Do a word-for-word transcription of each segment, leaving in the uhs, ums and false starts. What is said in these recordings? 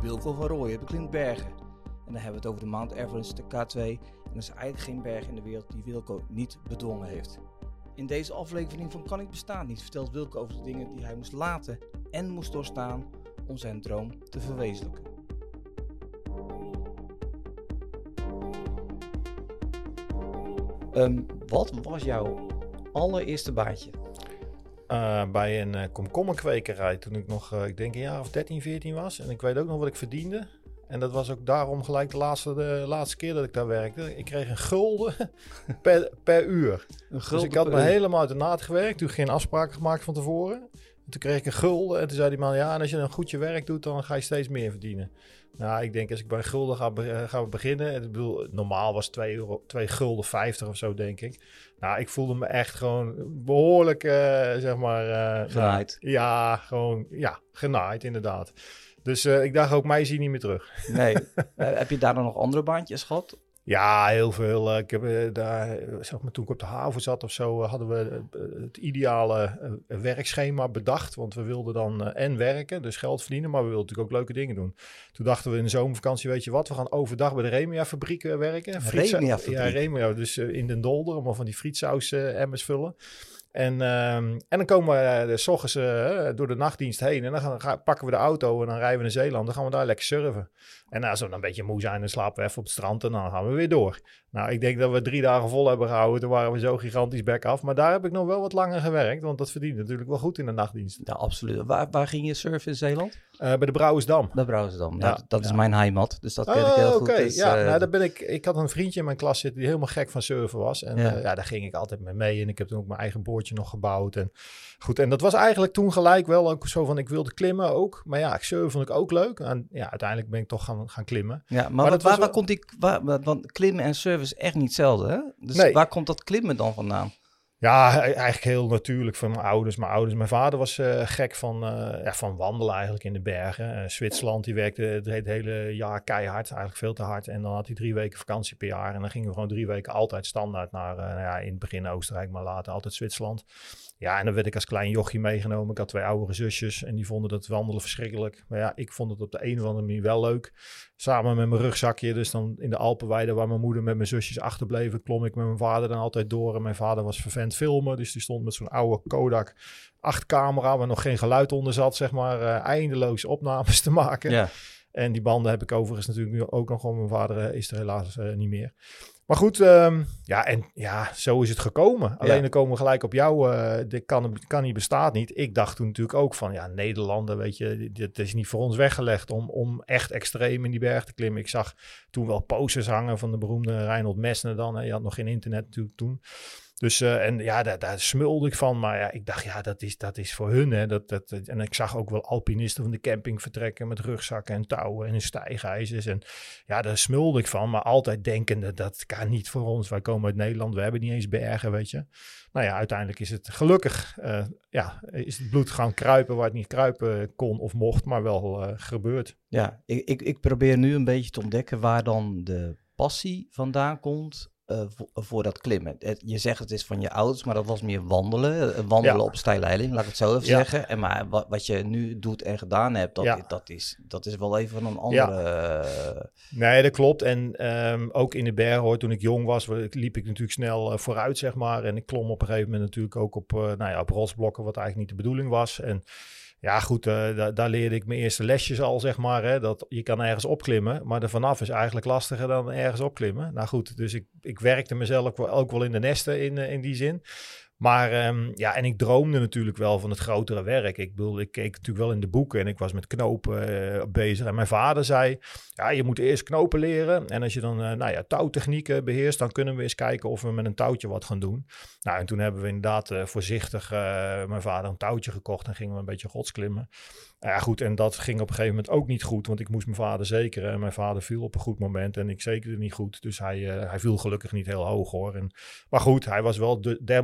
Wilco van Rooyen beklimt bergen. En dan hebben we het over de Mount Everest, de K twee. En er is eigenlijk geen berg in de wereld die Wilco niet bedwongen heeft. In deze aflevering van Kan ik bestaan niet vertelt Wilco over de dingen die hij moest laten en moest doorstaan om zijn droom te verwezenlijken. Um, wat was jouw allereerste baantje? Uh, bij een uh, komkommerkwekerij toen ik nog, uh, ik denk een jaar of dertien, veertien was. En ik weet ook nog wat ik verdiende. En dat was ook daarom gelijk de laatste, de laatste keer dat ik daar werkte. Ik kreeg een gulden per, per uur. Een dus ik had me uur. helemaal uit de naad gewerkt. Toen geen afspraken gemaakt van tevoren. En toen kreeg ik een gulden. En toen zei die man, ja, en als je een goed je werk doet, dan ga je steeds meer verdienen. Nou, ik denk als ik bij gulden ga, be- ga beginnen. Ik bedoel, normaal was twee euro, twee gulden vijftig of zo, denk ik. Nou, ik voelde me echt gewoon behoorlijk, uh, zeg maar... Uh, genaaid. Uh, ja, gewoon, ja, genaaid inderdaad. Dus uh, ik dacht ook, mij zie je niet meer terug. Nee. uh, heb je daar dan nog andere baantjes gehad? Ja, heel veel. Uh, ik heb uh, daar, zeg maar, toen ik op de haven zat of zo, uh, hadden we uh, het ideale uh, werkschema bedacht. Want we wilden dan uh, en werken, dus geld verdienen, maar we wilden natuurlijk ook leuke dingen doen. Toen dachten we in de zomervakantie, weet je wat, we gaan overdag bij de Remia-fabriek uh, werken. Remia-fabriek? Ja, Remia, dus uh, in Den Dolder, allemaal van die frietsaus uh, emmers vullen. En, uh, en dan komen we uh, de 's ochtends uh, door de nachtdienst heen. En dan gaan, gaan, pakken we de auto en dan rijden we naar Zeeland. Dan gaan we daar lekker surfen. En als we dan een beetje moe zijn, dan slapen we even op het strand. En dan gaan we weer door. Nou, ik denk dat we drie dagen vol hebben gehouden. Toen waren we zo gigantisch back af. Maar daar heb ik nog wel wat langer gewerkt. Want dat verdient natuurlijk wel goed in de nachtdienst. Ja, absoluut. Waar, waar ging je surfen in Zeeland? Uh, bij de Brouwersdam. De Brouwersdam. Ja, nou, dat is ja. mijn heimat. Dus dat ken oh, ik heel okay. goed. Dus, ja, uh... nou, daar ben ik, ik had een vriendje in mijn klas zitten die helemaal gek van surfen was. En ja. Uh, ja, daar ging ik altijd mee mee. En ik heb toen ook mijn eigen boordje nog gebouwd. En goed, en dat was eigenlijk toen gelijk wel ook zo van, ik wilde klimmen ook. Maar ja, surfen vond ik ook leuk. En ja, uiteindelijk ben ik toch gaan, gaan klimmen. Ja, maar, maar wat, waar, wel... waar komt die, waar, want klimmen en surfen is echt niet hetzelfde, hè? Dus nee. waar komt dat klimmen dan vandaan? Ja, eigenlijk heel natuurlijk van mijn ouders. Mijn ouders, mijn vader was uh, gek van, uh, ja, van wandelen eigenlijk in de bergen. Uh, Zwitserland, die werkte het hele jaar keihard, eigenlijk veel te hard. En dan had hij drie weken vakantie per jaar. En dan gingen we gewoon drie weken altijd standaard naar, uh, nou ja, in het begin Oostenrijk, maar later altijd Zwitserland. Ja, en dan werd ik als klein jochie meegenomen. Ik had twee oudere zusjes en die vonden dat wandelen verschrikkelijk. Maar ja, ik vond het op de een of andere manier wel leuk. Samen met mijn rugzakje, dus dan in de Alpenweide waar mijn moeder met mijn zusjes achterbleven, klom ik met mijn vader dan altijd door. En mijn vader was vervent filmen, dus die stond met zo'n oude Kodak acht camera waar nog geen geluid onder zat, zeg maar, uh, eindeloos opnames te maken. Ja. En die banden heb ik overigens natuurlijk nu ook nog, want mijn vader uh, is er helaas uh, niet meer. Maar goed, um, ja, en ja, zo is het gekomen. Alleen ja. Dan komen we gelijk op jou, uh, dit kan, kan niet, bestaat niet. Ik dacht toen natuurlijk ook van, ja, Nederlander, weet je, dit is niet voor ons weggelegd om, om echt extreem in die berg te klimmen. Ik zag toen wel posters hangen van de beroemde Reinhold Messner dan. Hè. Je had nog geen internet natuurlijk toen. Dus, uh, en ja, daar, daar smulde ik van. Maar ja, ik dacht, ja, dat is, dat is voor hun. Hè. Dat, dat, en ik zag ook wel alpinisten van de camping vertrekken met rugzakken en touwen en stijgijzers. En ja, daar smulde ik van. Maar altijd denkende, dat kan niet voor ons. Wij komen uit Nederland, we hebben niet eens bergen, weet je. Nou ja, uiteindelijk is het gelukkig, uh, ja, is het bloed gaan kruipen waar het niet kruipen kon of mocht, maar wel uh, gebeurd. Ja, ik, ik, ik probeer nu een beetje te ontdekken waar dan de passie vandaan komt. Uh, voor, voor dat klimmen. Het, je zegt het is van je ouders, maar dat was meer wandelen. Uh, wandelen ja. op steile helling, laat ik het zo even ja. zeggen. En maar wat, wat je nu doet en gedaan hebt, dat, ja. dat, is, dat is wel even een andere... Ja. Uh... Nee, dat klopt. En um, ook in de bergen, hoor, toen ik jong was, liep ik natuurlijk snel uh, vooruit, zeg maar. En ik klom op een gegeven moment natuurlijk ook op, uh, nou ja, op rotsblokken, wat eigenlijk niet de bedoeling was. En ja, goed, uh, da- daar leerde ik mijn eerste lesjes al, zeg maar. Hè, dat je kan ergens opklimmen, maar er vanaf is eigenlijk lastiger dan ergens opklimmen. Nou goed, dus ik, ik werkte mezelf ook wel in de nesten in, uh, in die zin. Maar um, ja, en ik droomde natuurlijk wel van het grotere werk. Ik bedoel, ik keek natuurlijk wel in de boeken en ik was met knopen uh, bezig. En mijn vader zei, ja, je moet eerst knopen leren. En als je dan, uh, nou ja, touwtechnieken beheerst, dan kunnen we eens kijken of we met een touwtje wat gaan doen. Nou, en toen hebben we inderdaad uh, voorzichtig uh, mijn vader een touwtje gekocht en gingen we een beetje godsklimmen. Nou ja, goed, en dat ging op een gegeven moment ook niet goed, want ik moest mijn vader zekeren. En mijn vader viel op een goed moment en ik zekerde niet goed. Dus hij, uh, hij viel gelukkig niet heel hoog, hoor. En, maar goed, hij was wel de, dermate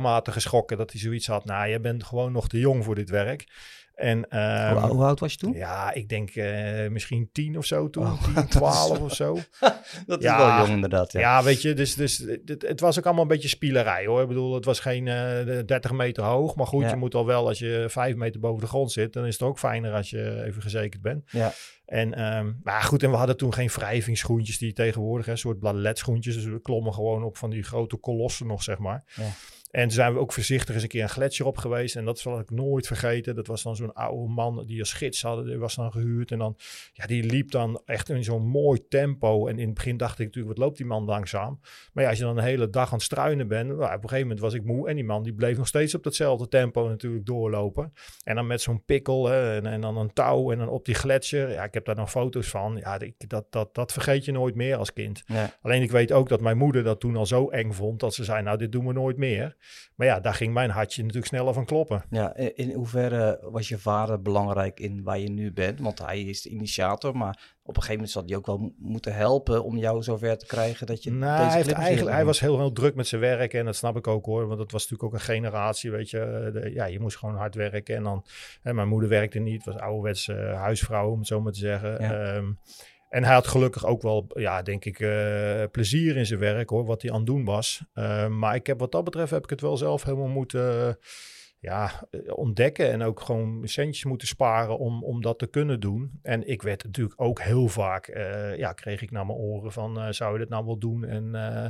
geschrokken dat hij zoiets had. Nou, je bent gewoon nog te jong voor dit werk. En, um, hoe, hoe oud was je toen? Ja, ik denk uh, misschien tien of zo toen, oh, tien, twaalf of zo. Dat is ja, wel jong inderdaad. Ja, ja weet je, dus, dus het, het was ook allemaal een beetje spielerij hoor. Ik bedoel, het was geen uh, dertig meter hoog, maar goed, ja. je moet al wel als je vijf meter boven de grond zit, dan is het ook fijner als je even gezekerd bent. Ja. En, um, maar goed, en we hadden toen geen wrijvingsschoentjes die tegenwoordig, een soort baletschoentjes, dus we klommen gewoon op van die grote kolossen nog, zeg maar. Ja. En toen zijn we ook voorzichtig eens een keer een gletsjer op geweest. En dat zal ik nooit vergeten. Dat was dan zo'n oude man die als gids hadden. Die was dan gehuurd. En dan, ja, die liep dan echt in zo'n mooi tempo. En in het begin dacht ik natuurlijk, wat loopt die man langzaam? Maar ja, als je dan een hele dag aan het struinen bent. Nou, op een gegeven moment was ik moe. En die man die bleef nog steeds op datzelfde tempo natuurlijk doorlopen. En dan met zo'n pikkel hè, en, en dan een touw en dan op die gletsjer. Ja, ik heb daar nog foto's van. Ja, dat, dat, dat vergeet je nooit meer als kind. Ja. Alleen ik weet ook dat mijn moeder dat toen al zo eng vond. Dat ze zei, nou, dit doen we nooit meer. Maar ja, daar ging mijn hartje natuurlijk sneller van kloppen. Ja, in hoeverre was je vader belangrijk in waar je nu bent? Want hij is de initiator, maar op een gegeven moment zal hij ook wel moeten helpen om jou zover te krijgen dat je nou, deze hij, heeft eigenlijk, hij was heel, heel druk met zijn werk en dat snap ik ook hoor. Want dat was natuurlijk ook een generatie, weet je. De, ja, je moest gewoon hard werken en dan... Hè, mijn moeder werkte niet, was ouderwets uh, huisvrouw, om het zo maar te zeggen. Ja. Um, En hij had gelukkig ook wel, ja, denk ik, uh, plezier in zijn werk, hoor, wat hij aan het doen was. Uh, maar ik heb, wat dat betreft heb ik het wel zelf helemaal moeten uh, ja, ontdekken. En ook gewoon centjes moeten sparen om, om dat te kunnen doen. En ik werd natuurlijk ook heel vaak, uh, ja, kreeg ik naar mijn oren van, uh, zou je dit nou wel doen? En uh,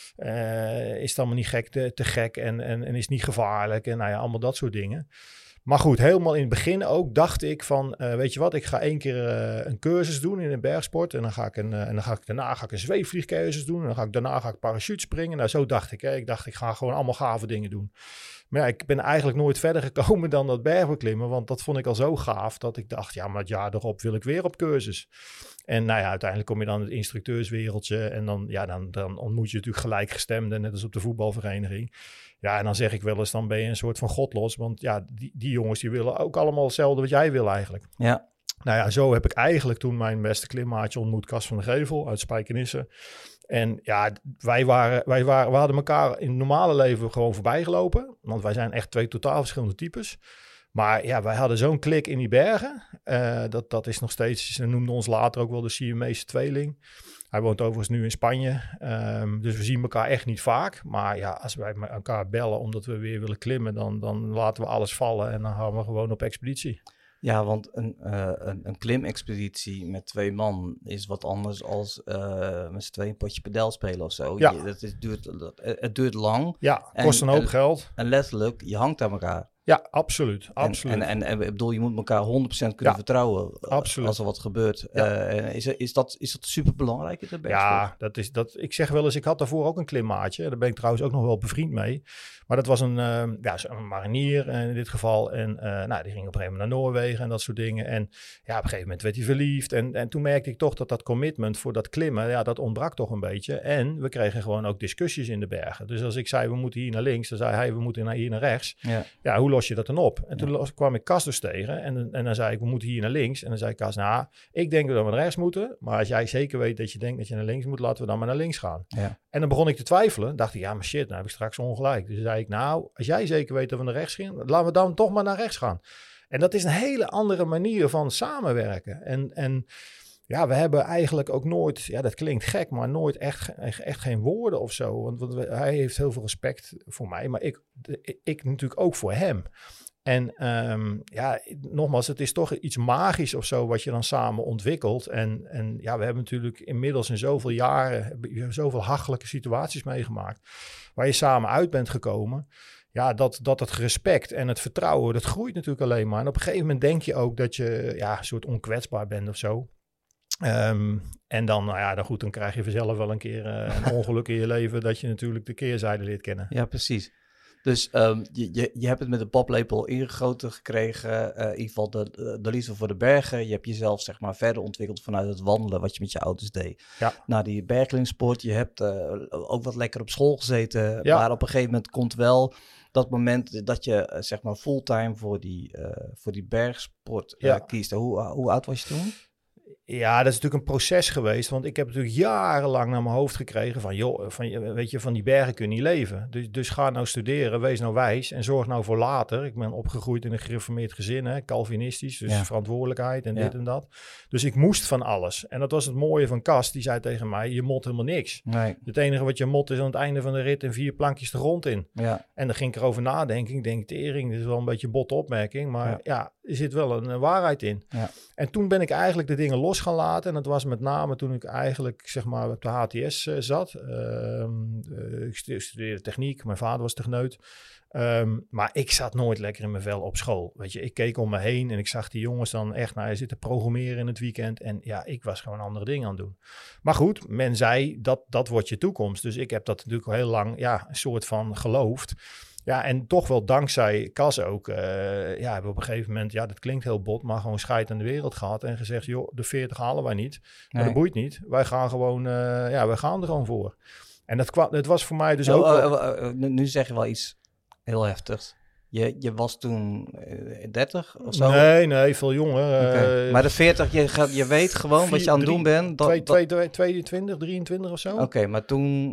uh, is het allemaal niet gek, te, te gek en, en, en is het niet gevaarlijk? En nou ja, allemaal dat soort dingen. Maar goed, helemaal in het begin ook dacht ik van, uh, weet je wat, ik ga één keer uh, een cursus doen in een bergsport. En dan ga ik, een, uh, en dan ga ik daarna ga ik een zweefvliegcursus doen. En dan ga ik, daarna ga ik parachute springen. Nou, zo dacht ik. Hè. Ik dacht, ik ga gewoon allemaal gave dingen doen. Maar ja, ik ben eigenlijk nooit verder gekomen dan dat bergbeklimmen. Want dat vond ik al zo gaaf dat ik dacht, ja, maar het jaar erop wil ik weer op cursus. En nou ja, uiteindelijk kom je dan in het instructeurswereldje. En dan, ja, dan, dan ontmoet je natuurlijk gelijkgestemden, net als op de voetbalvereniging. Ja, en dan zeg ik wel eens, dan ben je een soort van godlos. Want ja, die, die jongens die willen ook allemaal hetzelfde wat jij wil eigenlijk. Ja. Nou ja, zo heb ik eigenlijk toen mijn beste klimmaatje ontmoet, Cas van de Gevel uit Spijkenisse. En ja, wij, waren, wij waren, we hadden elkaar in het normale leven gewoon voorbij gelopen. Want wij zijn echt twee totaal verschillende types. Maar ja, wij hadden zo'n klik in die bergen. Uh, dat, dat is nog steeds, ze noemden ons later ook wel de Siamese tweeling. Hij woont overigens nu in Spanje. Um, dus we zien elkaar echt niet vaak. Maar ja, als wij met elkaar bellen omdat we weer willen klimmen, dan, dan laten we alles vallen en dan gaan we gewoon op expeditie. Ja, want een, uh, een, een klimexpeditie met twee man is wat anders als uh, met z'n tweeën een potje padel spelen of zo. Ja. Je, dat is, duurt, dat, het duurt lang. Ja, kost en, een hoop en, geld. En letterlijk, je hangt aan elkaar. Ja, absoluut. absoluut. En, en, en, en ik bedoel, je moet elkaar honderd procent kunnen ja, vertrouwen absoluut. Als er wat gebeurt. Ja. Uh, is, is, dat, is dat super belangrijk in de bergsport? Ja, dat is, dat, ik zeg wel eens, ik had daarvoor ook een klimmaatje. Daar ben ik trouwens ook nog wel bevriend mee. Maar dat was een, uh, ja, een marinier in dit geval. En uh, nou, die ging op een gegeven moment naar Noorwegen en dat soort dingen. En ja, op een gegeven moment werd hij verliefd. En, en toen merkte ik toch dat dat commitment voor dat klimmen, ja, dat ontbrak toch een beetje. En we kregen gewoon ook discussies in de bergen. Dus als ik zei, we moeten hier naar links, dan zei hij, we moeten naar hier naar rechts. Ja, ja hoe los je dat dan op? En toen ja. kwam ik Cas dus tegen en, en dan zei ik, we moeten hier naar links. En dan zei Cas, nou, ik denk dat we naar rechts moeten. Maar als jij zeker weet dat je denkt dat je naar links moet, laten we dan maar naar links gaan. Ja. En dan begon ik te twijfelen. Dacht ik, ja, maar shit, nou heb ik straks ongelijk. Dus zei ik, nou, als jij zeker weet dat we naar rechts gaan, laten we dan toch maar naar rechts gaan. En dat is een hele andere manier van samenwerken. En, en ja, we hebben eigenlijk ook nooit, ja, dat klinkt gek, maar nooit echt, echt, echt geen woorden of zo. Want, want hij heeft heel veel respect voor mij, maar ik, ik, ik natuurlijk ook voor hem. En um, ja, nogmaals, het is toch iets magisch of zo wat je dan samen ontwikkelt. En, en ja, we hebben natuurlijk inmiddels in zoveel jaren zoveel hachelijke situaties meegemaakt waar je samen uit bent gekomen. Ja, dat, dat het respect en het vertrouwen, dat groeit natuurlijk alleen maar. En op een gegeven moment denk je ook dat je ja, een soort onkwetsbaar bent of zo. Um, en dan, nou ja, dan goed, dan krijg je vanzelf wel een keer uh, een ongeluk in je leven dat je natuurlijk de keerzijde leert kennen. Ja, precies. Dus um, je, je, je hebt het met de paplepel ingegoten gekregen, uh, in ieder geval de, de liefde voor de bergen. Je hebt jezelf zeg maar verder ontwikkeld vanuit het wandelen, wat je met je ouders deed. Ja. Naar die bergklimsport, je hebt uh, ook wat lekker op school gezeten, ja. Maar op een gegeven moment komt wel dat moment dat je uh, zeg maar fulltime voor die, uh, voor die bergsport uh, ja. kiest. Hoe, hoe oud was je toen? Ja, dat is natuurlijk een proces geweest. Want ik heb natuurlijk jarenlang naar mijn hoofd gekregen van... joh, van, weet je, van die bergen kun je niet leven. Dus, dus ga nou studeren, wees nou wijs en zorg nou voor later. Ik ben opgegroeid in een gereformeerd gezin, hè, Calvinistisch. Dus ja. verantwoordelijkheid en ja. dit en dat. Dus ik moest van alles. En dat was het mooie van Cas. Die zei tegen mij, je mot helemaal niks. Nee. Het enige wat je mot is aan het einde van de rit en vier plankjes de grond in. Ja. En dan ging ik erover nadenken. Ik denk, tering, dit is wel een beetje een botte opmerking. Maar ja, ja er zit wel een, een waarheid in. Ja. En toen ben ik eigenlijk de dingen los gaan laten. En dat was met name toen ik eigenlijk zeg maar op de H T S uh, zat. Uh, uh, ik studeerde techniek. Mijn vader was techneut. Um, maar ik zat nooit lekker in mijn vel op school. Weet je, ik keek om me heen en ik zag die jongens dan echt naar je zitten programmeren in het weekend. En ja, ik was gewoon andere dingen aan het doen. Maar goed, men zei dat dat wordt je toekomst. Dus ik heb dat natuurlijk al heel lang ja, een soort van geloofd. Ja, en toch wel dankzij Cas ook. Uh, ja, hebben we op een gegeven moment, ja, dat klinkt heel bot, maar gewoon scheid aan de wereld gehad. En gezegd, joh, de veertig halen wij niet. Maar nee. Dat boeit niet. Wij gaan gewoon, uh, ja, wij gaan er gewoon voor. En dat, kwam, dat was voor mij dus nou, ook... Uh, uh, uh, nu zeg je wel iets heel heftigs. Je, je was toen uh, dertig of zo? Nee, nee, veel jonger. Okay. Uh, maar de veertig, je, gaat, je weet gewoon vier, wat je aan het doen bent. Dat, twee, twee, twee, tweeëntwintig, drieëntwintig of zo. Oké, okay, maar toen...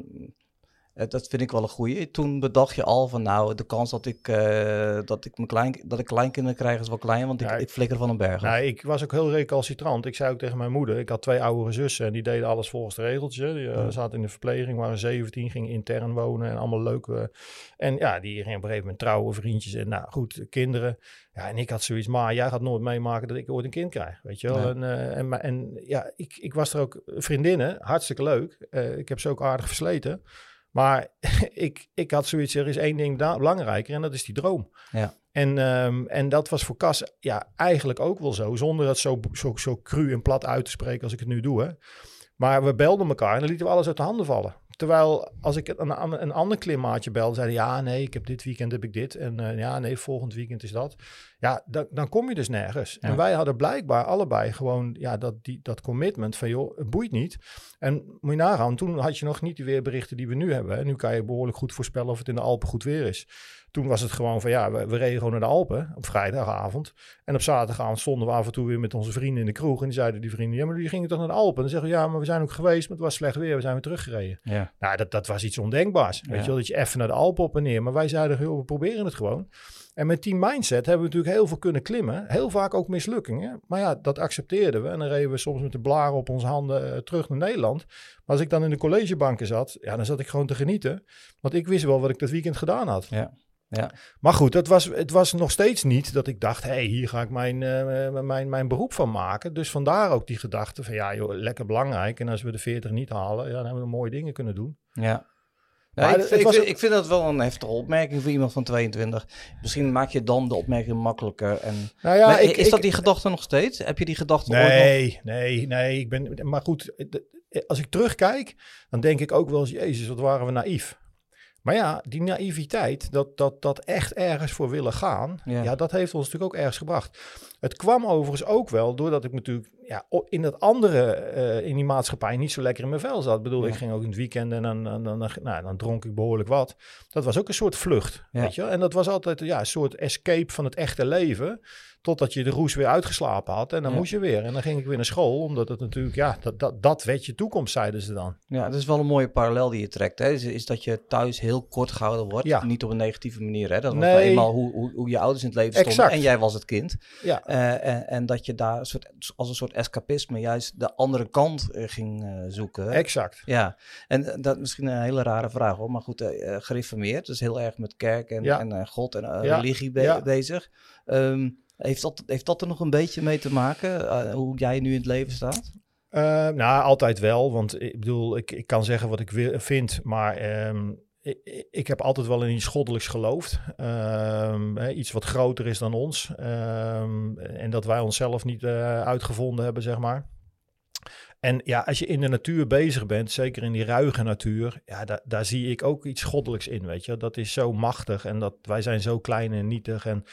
Dat vind ik wel een goeie. Toen bedacht je al van nou, de kans dat ik, uh, dat ik, mijn klein, dat ik kleinkinderen krijg is wel klein, want ik, ja, ik flikker van een berg. Nou, ik was ook heel recalcitrant. Ik zei ook tegen mijn moeder, ik had twee oudere zussen en die deden alles volgens de regeltjes. Die uh, ja. zaten in de verpleging, waren zeventien, gingen intern wonen en allemaal leuk. Uh, en ja, die gingen op een gegeven moment trouwen, vriendjes en nou goed, kinderen. Ja, en ik had zoiets, maar jij gaat nooit meemaken dat ik ooit een kind krijg, weet je wel. Ja. En, uh, en, en ja, ik, ik was er ook vriendinnen, hartstikke leuk. Uh, ik heb ze ook aardig versleten. Maar ik, ik had zoiets, er is één ding da- belangrijker en dat is die droom. Ja. En, um, en dat was voor Cas ja, eigenlijk ook wel zo, zonder dat zo, zo, zo cru en plat uit te spreken als ik het nu doe. Hè. Maar we belden elkaar en dan lieten we alles uit de handen vallen. Terwijl als ik een, een ander klimmaatje belde, zeiden ja, nee, ik heb dit weekend heb ik dit. En uh, ja, nee, volgend weekend is dat. Ja, dan, dan kom je dus nergens. En ja. wij hadden blijkbaar allebei gewoon ja, dat, die, dat commitment van joh, het boeit niet. En moet je nagaan, toen had je nog niet die weerberichten die we nu hebben. Hè. Nu kan je behoorlijk goed voorspellen of het in de Alpen goed weer is. Toen was het gewoon van ja, we, we reden gewoon naar de Alpen op vrijdagavond. En op zaterdagavond stonden we af en toe weer met onze vrienden in de kroeg. En die zeiden die vrienden, ja, maar jullie gingen toch naar de Alpen? En dan zeggen we, ja, maar we zijn ook geweest, maar het was slecht weer. We zijn weer teruggereden. Ja. Nou, dat, dat was iets ondenkbaars. Ja. Weet je wel, dat je even naar de Alpen op en neer. Maar wij zeiden, joh, we proberen het gewoon. En met die mindset hebben we natuurlijk heel veel kunnen klimmen. Heel vaak ook mislukkingen. Maar ja, dat accepteerden we. En dan reden we soms met de blaren op onze handen uh, terug naar Nederland. Maar als ik dan in de collegebanken zat, ja, dan zat ik gewoon te genieten. Want ik wist wel wat ik dat weekend gedaan had. Ja. Ja. Maar goed, het was, het was nog steeds niet dat ik dacht, hé, hey, hier ga ik mijn, uh, mijn, mijn beroep van maken. Dus vandaar ook die gedachte van, ja joh, lekker belangrijk. En als we de veertig niet halen, ja, dan hebben we mooie dingen kunnen doen. Ja. Ja, ik, ik, vind, ik vind dat wel een heftige opmerking voor iemand van tweeëntwintig. Misschien maak je dan de opmerking makkelijker. En... Nou ja, maar ik, is ik, dat die gedachte nog steeds? Heb je die gedachte nee, ooit nog? Nee, nee, ik ben, maar goed, als ik terugkijk, dan denk ik ook wel eens, jezus, wat waren we naïef. Maar ja, die naïviteit, dat, dat, dat echt ergens voor willen gaan, ja. ja, dat heeft ons natuurlijk ook ergens gebracht. Het kwam overigens ook wel doordat ik natuurlijk ja, in dat andere, uh, in die maatschappij niet zo lekker in mijn vel zat. Ik bedoel, ja. ik ging ook in het weekend en dan, dan, dan, nou, dan dronk ik behoorlijk wat. Dat was ook een soort vlucht, ja. weet je. En dat was altijd ja, een soort escape van het echte leven. Totdat je de roes weer uitgeslapen had. En dan ja. moest je weer. En dan ging ik weer naar school. Omdat het natuurlijk, ja, dat, dat, dat werd je toekomst, zeiden ze dan. Ja, dat is wel een mooie parallel die je trekt. Hè? Is, is dat je thuis heel kort gehouden wordt. Ja. Niet op een negatieve manier. Hè? Dat was nee. eenmaal hoe, hoe, hoe je ouders in het leven stonden. Exact. En jij was het kind. Ja. Uh, en, en dat je daar een soort, als een soort escapisme juist de andere kant uh, ging uh, zoeken. Exact. Ja, en uh, dat is misschien een hele rare vraag hoor. Maar goed, uh, gereformeerd. Dus heel erg met kerk en, ja. en uh, God en uh, ja. religie be- ja. bezig. Um, Heeft dat, heeft dat er nog een beetje mee te maken, uh, hoe jij nu in het leven staat? Uh, nou, altijd wel. Want ik bedoel, ik, ik kan zeggen wat ik wil, vind, maar um, ik, ik heb altijd wel in iets goddelijks geloofd. Um, hè, iets wat groter is dan ons. Um, en dat wij onszelf niet uh, uitgevonden hebben, zeg maar. En ja, als je in de natuur bezig bent, zeker in die ruige natuur, ja, da- daar zie ik ook iets goddelijks in, weet je. Dat is zo machtig en dat wij zijn zo klein en nietig. En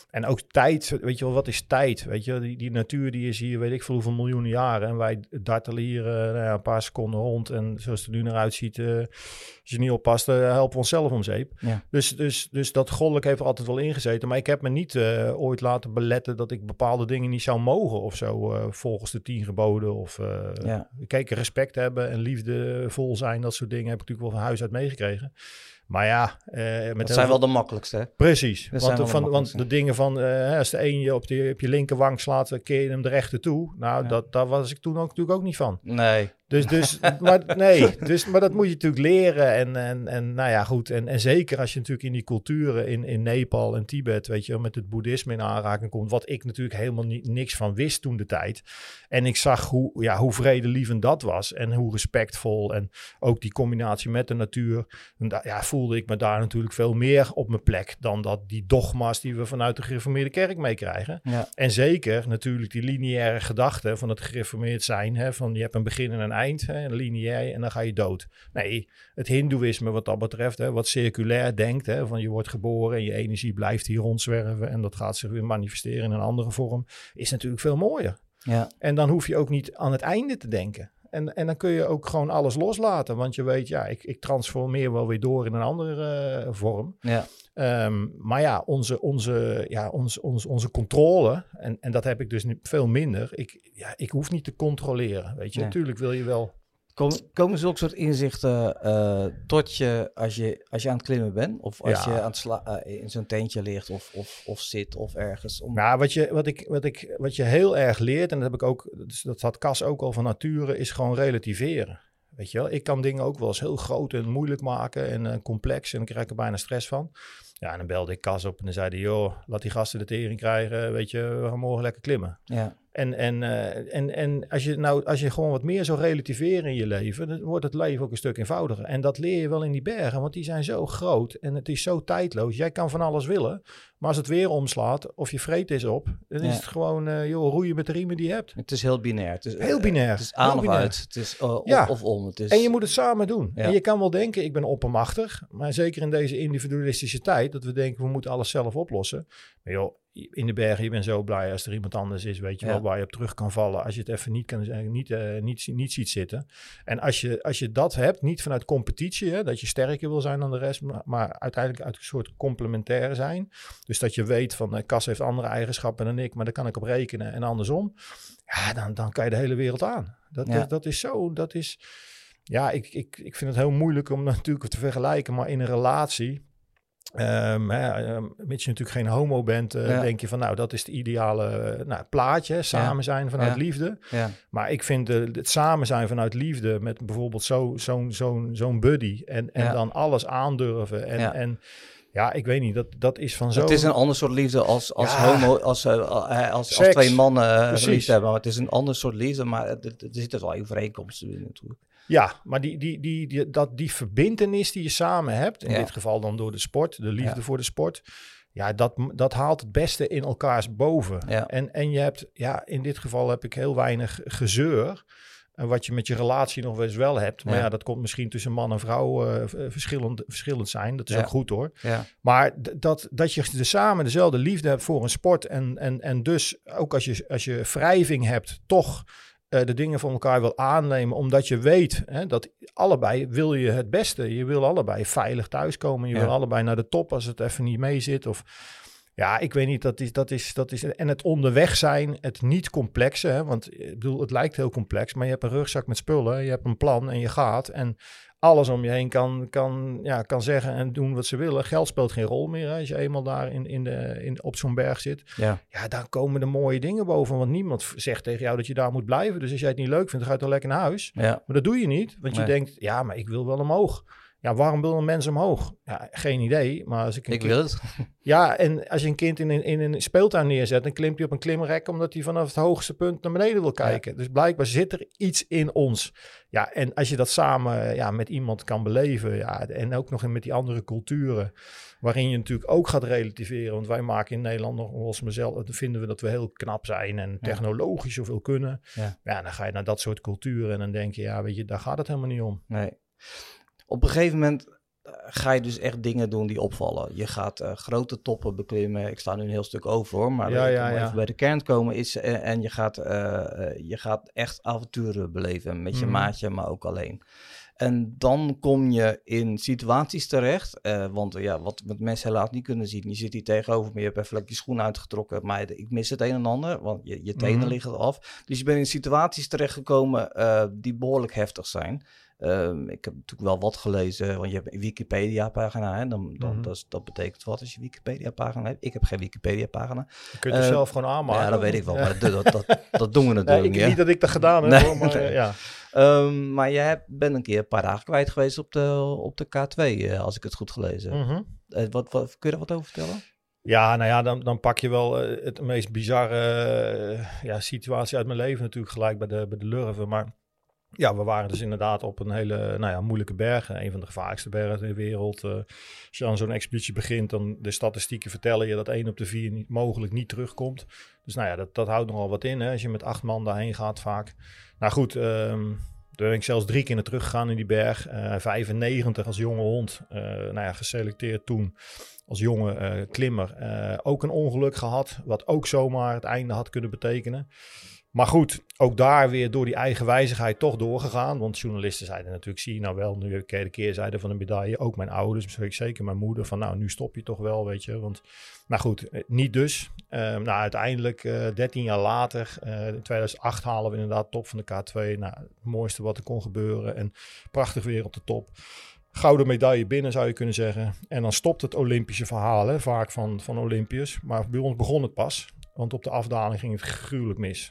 En ook tijd, weet je wel, wat is tijd? Weet je, die, die natuur die is hier, weet ik veel hoeveel miljoenen jaren. En wij dartelen hier uh, nou ja, een paar seconden rond. En zoals het er nu naar uitziet, uh, als je niet oppast, uh, helpen we onszelf om zeep. Ja. Dus, dus, dus dat goddelijk heeft er altijd wel ingezeten. Maar ik heb me niet uh, ooit laten beletten dat ik bepaalde dingen niet zou mogen of zo. Uh, volgens de tien geboden. Of uh, ja. Kijk, respect hebben en liefdevol zijn, dat soort dingen heb ik natuurlijk wel van huis uit meegekregen. Maar ja... Uh, met dat zijn wel de makkelijkste, hè? Precies. Want de, van, want de dingen van... Uh, als de een je op, die, op je linkerwang slaat, dan keer je hem de rechter toe. Nou, ja. dat, daar was ik toen ook, natuurlijk ook niet van. Nee. Dus, dus, maar, nee, dus, maar dat moet je natuurlijk leren. En, en, en nou ja, goed. En, en zeker als je natuurlijk in die culturen in, in Nepal en Tibet, weet je, met het boeddhisme in aanraking komt. Wat ik natuurlijk helemaal niet, niks van wist toen de tijd. En ik zag hoe, ja, hoe vredelievend dat was. En hoe respectvol. En ook die combinatie met de natuur. En da, ja, voelde ik me daar natuurlijk veel meer op mijn plek dan dat die dogma's die we vanuit de gereformeerde kerk meekrijgen. Ja. En zeker natuurlijk die lineaire gedachte van het gereformeerd zijn. Hè, van je hebt een begin en een eind, hè, lineair, en dan ga je dood. Nee, het hindoeïsme wat dat betreft, hè, wat circulair denkt, hè, van je wordt geboren en je energie blijft hier rondzwerven en dat gaat zich weer manifesteren in een andere vorm, is natuurlijk veel mooier. Ja. En dan hoef je ook niet aan het einde te denken. En, en dan kun je ook gewoon alles loslaten, want je weet, ja, ik, ik transformeer wel weer door in een andere uh, vorm. Ja. Um, maar ja, onze, onze, ja onze, onze, onze controle, en, en dat heb ik dus nu veel minder. Ik, ja, ik hoef niet te controleren, weet je. Nee. Natuurlijk wil je wel... Komen, komen zulke soort inzichten uh, tot je als, je als je aan het klimmen bent? Of als ja. je aan het sla- uh, in zo'n tentje ligt of, of, of zit of ergens? Om... Nou, wat je, wat, ik, wat, ik, wat je heel erg leert, en dat heb ik ook, dus dat had Cas ook al van nature, is gewoon relativeren. Weet je wel, ik kan dingen ook wel eens heel groot en moeilijk maken en uh, complex en dan krijg ik er bijna stress van. Ja, en dan belde ik Cas op en dan zei hij, joh, laat die gasten de tering krijgen, weet je, we gaan morgen lekker klimmen. Ja. En, en, uh, en, en als je nou, als je gewoon wat meer zou relativeren in je leven, dan wordt het leven ook een stuk eenvoudiger. En dat leer je wel in die bergen, want die zijn zo groot en het is zo tijdloos. Jij kan van alles willen, maar als het weer omslaat of je vreet is op, dan is ja. het gewoon, uh, joh, roeien met de riemen die je hebt. Het is heel binair. Het is, heel binair. Het is aan heel of binair. uit. Het is uh, ja. of, of om. Het is... En je moet het samen doen. Ja. En je kan wel denken, ik ben oppermachtig, maar zeker in deze individualistische tijd, dat we denken, we moeten alles zelf oplossen. Maar joh, in de bergen, je bent zo blij als er iemand anders is, weet je ja. wel, waar je op terug kan vallen. Als je het even niet, kan, niet, uh, niet, niet ziet zitten. En als je, als je dat hebt, niet vanuit competitie, hè, dat je sterker wil zijn dan de rest, maar, maar uiteindelijk uit een soort complementair zijn. Dus dat je weet van, uh, Cas heeft andere eigenschappen dan ik, maar daar kan ik op rekenen en andersom. Ja, dan, dan kan je de hele wereld aan. Dat, ja. dat, dat is zo, dat is... Ja, ik, ik, ik vind het heel moeilijk om natuurlijk te vergelijken, maar in een relatie... Um, hè, um, mits je natuurlijk geen homo bent, uh, ja. denk je van nou, dat is het ideale uh, nou, plaatje, samen zijn vanuit ja. liefde. Ja. Maar ik vind uh, het samen zijn vanuit liefde met bijvoorbeeld zo, zo'n, zo'n, zo'n buddy en, en ja. dan alles aandurven en... Ja. en ja, ik weet niet, dat, dat is van zo... Het is een ander soort liefde als, als ja. homo, als, uh, als, als, als twee mannen uh, liefde hebben. Maar het is een ander soort liefde, maar er, er zitten wel overeenkomsten in natuurlijk. Ja, maar die, die, die, die, dat, die verbintenis die je samen hebt, in ja. dit geval dan door de sport, de liefde ja. voor de sport, ja, dat, dat haalt het beste in elkaars boven. Ja. En, en je hebt, ja, in dit geval heb ik heel weinig gezeur, en wat je met je relatie nog wel eens wel hebt. Maar ja, ja dat komt misschien tussen man en vrouw uh, verschillend, verschillend zijn. Dat is ja. ook goed hoor. Ja. Maar d- dat, dat je de samen dezelfde liefde hebt voor een sport. En, en, en dus ook als je, als je wrijving hebt, toch uh, de dingen voor elkaar wil aannemen. Omdat je weet hè, dat allebei wil je het beste. Je wil allebei veilig thuiskomen. Je ja. wil allebei naar de top als het even niet mee zit. Of... Ja, ik weet niet, dat is, dat is, dat is... En het onderweg zijn, het niet complexe, hè, want ik bedoel, het lijkt heel complex, maar je hebt een rugzak met spullen, je hebt een plan en je gaat. En alles om je heen kan, kan, ja, kan zeggen en doen wat ze willen. Geld speelt geen rol meer, hè, als je eenmaal daar in, in de, in, op zo'n berg zit. Ja. ja, dan komen de mooie dingen boven, want niemand zegt tegen jou dat je daar moet blijven. Dus als jij het niet leuk vindt, dan ga je toch lekker naar huis. Ja. Maar dat doe je niet, want je nee. denkt, ja, maar ik wil wel omhoog. Ja, waarom wil een mens omhoog? Ja, geen idee. Maar als ik, ik kind... wil het. Ja, en als je een kind in een, in een speeltuin neerzet, dan klimt hij op een klimrek omdat hij vanaf het hoogste punt naar beneden wil kijken. Ja. Dus blijkbaar zit er iets in ons. Ja, en als je dat samen ja, met iemand kan beleven, ja, en ook nog met die andere culturen, waarin je natuurlijk ook gaat relativeren. Want wij maken in Nederland nog als mezelf, dan vinden we dat we heel knap zijn en technologisch zoveel kunnen. Ja. Ja, dan ga je naar dat soort culturen en dan denk je, ja, weet je, daar gaat het helemaal niet om. Nee. Op een gegeven moment ga je dus echt dingen doen die opvallen. Je gaat uh, grote toppen beklimmen. Ik sta nu een heel stuk over hoor. Maar ja, ja, om ja. even bij de kern te komen is... Uh, en je gaat, uh, uh, je gaat echt avonturen beleven. Met je mm. maatje, maar ook alleen. En dan kom je in situaties terecht. Uh, want uh, ja, wat met mensen helaas niet kunnen zien. Je zit hier tegenover me. Je hebt even je schoenen uitgetrokken. Maar ik mis het een en ander. Want je, je tenen mm. liggen af. Dus je bent in situaties terechtgekomen uh, die behoorlijk heftig zijn. Um, ik heb natuurlijk wel wat gelezen, want je hebt een Wikipedia-pagina. Hè? Dan, dan, mm-hmm. dat, is, dat betekent wat als je Wikipedia-pagina hebt. Ik heb geen Wikipedia-pagina. Je kunt het uh, zelf gewoon aanmaken. Ja, dat weet ik wel, maar dat, dat, dat, dat doen we natuurlijk nee, ik, niet. Niet dat ik dat gedaan heb, nee, hoor, maar nee. ja. Um, maar je hebt, bent een keer een paar dagen kwijt geweest op de, op de K twee, uh, als ik het goed gelezen heb. Mm-hmm. Uh, wat, wat, kun je er wat over vertellen? Ja, nou ja, dan, dan pak je wel uh, het meest bizarre uh, ja, situatie uit mijn leven natuurlijk gelijk bij de, bij de Lurven, maar... Ja, we waren dus inderdaad op een hele nou ja, moeilijke berg. Een van de gevaarlijkste bergen in de wereld. Uh, als je aan zo'n expeditie begint, dan de statistieken vertellen je dat één op de vier niet, mogelijk niet terugkomt. Dus nou ja, dat, dat houdt nogal wat in, hè, als je met acht man daarheen gaat vaak. Nou goed, um, toen ben ik zelfs drie keer naar terug gegaan in die berg. Uh, vijfennegentig als jonge hond. Uh, nou ja, geselecteerd toen als jonge uh, klimmer. Uh, ook een ongeluk gehad, wat ook zomaar het einde had kunnen betekenen. Maar goed, ook daar weer door die eigenwijzigheid toch doorgegaan. Want journalisten zeiden natuurlijk, zie je nou wel, nu keer de keerzijde van de medaille. Ook mijn ouders, zeker mijn moeder, van nou, nu stop je toch wel, weet je. Want, nou goed, niet dus. Uh, nou, uiteindelijk, uh, dertien jaar later, uh, in tweeduizend acht halen we inderdaad top van de K twee. Nou, het mooiste wat er kon gebeuren en prachtig weer op de top. Gouden medaille binnen, zou je kunnen zeggen. En dan stopt het Olympische verhaal, hè, vaak van, van Olympiërs. Maar bij ons begon het pas, want op de afdaling ging het gruwelijk mis.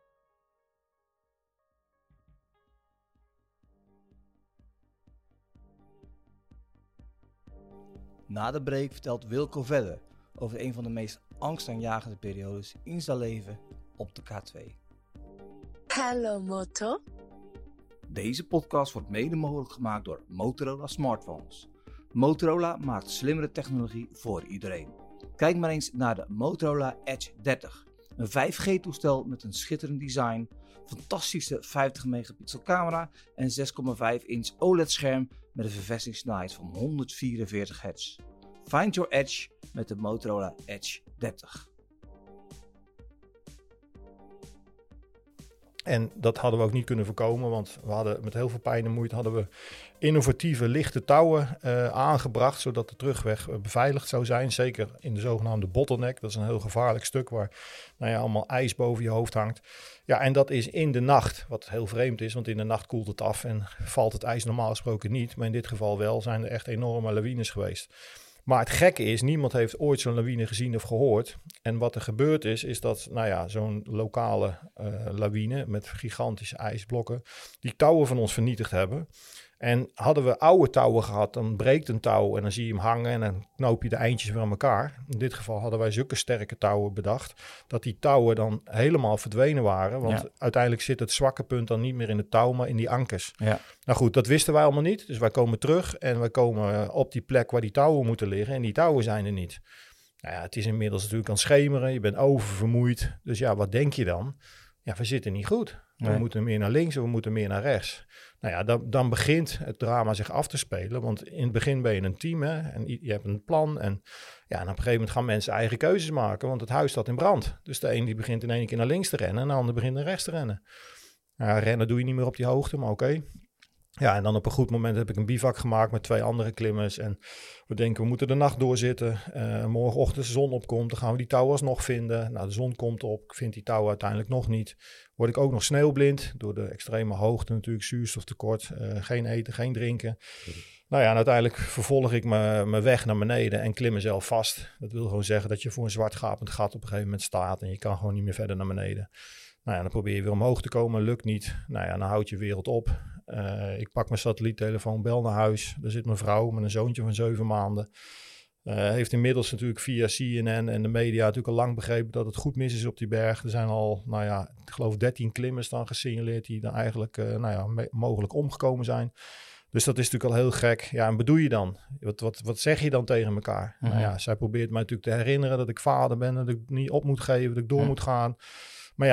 Na de break vertelt Wilco verder over een van de meest angstaanjagende periodes in zijn leven op de K twee. Hallo Moto. Deze podcast wordt mede mogelijk gemaakt door Motorola Smartphones. Motorola maakt slimmere technologie voor iedereen. Kijk maar eens naar de Motorola Edge dertig. Een vijf G toestel met een schitterend design, fantastische vijftig megapixel camera en zes komma vijf inch O L E D scherm met een verversingssnelheid van honderdvierenveertig hertz. Find your edge met de Motorola Edge dertig. En dat hadden we ook niet kunnen voorkomen, want we hadden met heel veel pijn en moeite hadden we innovatieve lichte touwen uh, aangebracht, zodat de terugweg uh, beveiligd zou zijn. Zeker in de zogenaamde bottleneck. Dat is een heel gevaarlijk stuk waar nou ja, allemaal ijs boven je hoofd hangt. Ja, en dat is in de nacht, wat heel vreemd is, want in de nacht koelt het af en valt het ijs normaal gesproken niet. Maar in dit geval wel, zijn er echt enorme lawines geweest. Maar het gekke is, niemand heeft ooit zo'n lawine gezien of gehoord. En wat er gebeurd is, is dat nou ja, zo'n lokale uh, lawine met gigantische ijsblokken die touwen van ons vernietigd hebben. En hadden we oude touwen gehad, dan breekt een touw en dan zie je hem hangen en dan knoop je de eindjes weer aan elkaar. In dit geval hadden wij zulke sterke touwen bedacht, dat die touwen dan helemaal verdwenen waren. Want ja. uiteindelijk zit het zwakke punt dan niet meer in de touw, maar in die ankers. Ja. Nou goed, dat wisten wij allemaal niet. Dus wij komen terug en wij komen op die plek waar die touwen moeten liggen en die touwen zijn er niet. Nou ja, het is inmiddels natuurlijk aan het schemeren, je bent oververmoeid. Dus ja, wat denk je dan? Ja, we zitten niet goed. We nee. moeten meer naar links of we moeten meer naar rechts. Nou ja, dan, dan begint het drama zich af te spelen. Want in het begin ben je een team, hè, en je hebt een plan. En, ja, en op een gegeven moment gaan mensen eigen keuzes maken. Want het huis staat in brand. Dus de een die begint in één keer naar links te rennen en de ander begint naar rechts te rennen. Ja, rennen doe je niet meer op die hoogte, maar oké. Okay. Ja, en dan op een goed moment heb ik een bivak gemaakt met twee andere klimmers. En we denken, we moeten de nacht doorzitten. Uh, morgenochtend de zon opkomt, dan gaan we die touwen alsnog vinden. Nou, de zon komt op, ik vind die touwen uiteindelijk nog niet. Word ik ook nog sneeuwblind, door de extreme hoogte natuurlijk, zuurstoftekort. Uh, geen eten, geen drinken. Nou ja, en uiteindelijk vervolg ik mijn weg naar beneden en klim mezelf vast. Dat wil gewoon zeggen dat je voor een zwart gapend gat op een gegeven moment staat. En je kan gewoon niet meer verder naar beneden. Nou ja, dan probeer je weer omhoog te komen, lukt niet. Nou ja, dan houdt je wereld op. Uh, ik pak mijn satelliettelefoon, bel naar huis. Daar zit mijn vrouw met een zoontje van zeven maanden. Uh, heeft inmiddels natuurlijk via C N N en de media natuurlijk al lang begrepen dat het goed mis is op die berg. Er zijn al, nou ja, ik geloof dertien klimmers dan gesignaleerd die dan eigenlijk, uh, nou ja, me- mogelijk omgekomen zijn. Dus dat is natuurlijk al heel gek. Ja, en bedoel je dan? Wat, wat, wat zeg je dan tegen elkaar? Mm-hmm. Nou ja, zij probeert mij natuurlijk te herinneren dat ik vader ben, dat ik niet op moet geven, dat ik door mm. moet gaan. Maar ja,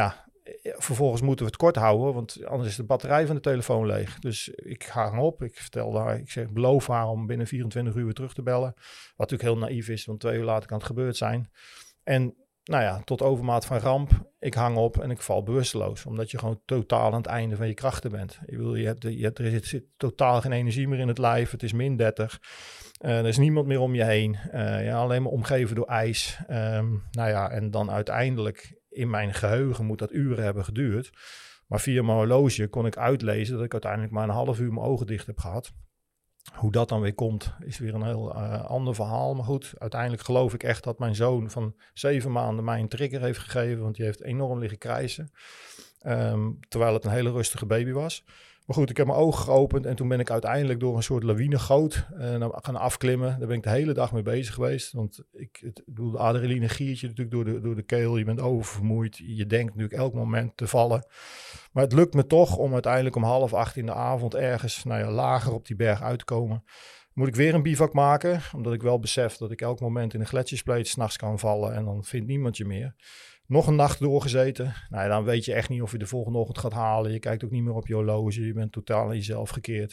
vervolgens moeten we het kort houden, want anders is de batterij van de telefoon leeg. Dus ik hang op, ik vertel haar, ik zeg, beloof haar om binnen vierentwintig uur weer terug te bellen. Wat natuurlijk heel naïef is, want twee uur later kan het gebeurd zijn. En nou ja, tot overmaat van ramp, ik hang op en ik val bewusteloos. Omdat je gewoon totaal aan het einde van je krachten bent. Je wil, je hebt, je hebt, er zit, zit totaal geen energie meer in het lijf, het is min dertig. Uh, er is niemand meer om je heen. Uh, ja, alleen maar omgeven door ijs. Um, nou ja, en dan uiteindelijk in mijn geheugen moet dat uren hebben geduurd. Maar via mijn horloge kon ik uitlezen dat ik uiteindelijk maar een half uur mijn ogen dicht heb gehad. Hoe dat dan weer komt, is weer een heel uh, ander verhaal. Maar goed, uiteindelijk geloof ik echt dat mijn zoon van zeven maanden mij een trigger heeft gegeven. Want die heeft enorm liggen krijsen. Um, terwijl het een hele rustige baby was. Maar goed, ik heb mijn ogen geopend en toen ben ik uiteindelijk door een soort lawinegoot uh, gaan afklimmen. Daar ben ik de hele dag mee bezig geweest. Want ik, het, bedoel, de adrenaline giert je natuurlijk door de, door de keel. Je bent oververmoeid. Je denkt natuurlijk elk moment te vallen. Maar het lukt me toch om uiteindelijk om half acht in de avond ergens nou ja, lager op die berg uit te komen. Moet ik weer een bivak maken, omdat ik wel besef dat ik elk moment in een gletsjerspleet 's nachts kan vallen en dan vindt niemand je meer. Nog een nacht doorgezeten. Nou ja, dan weet je echt niet of je de volgende ochtend gaat halen. Je kijkt ook niet meer op je horloge. Je bent totaal aan jezelf gekeerd.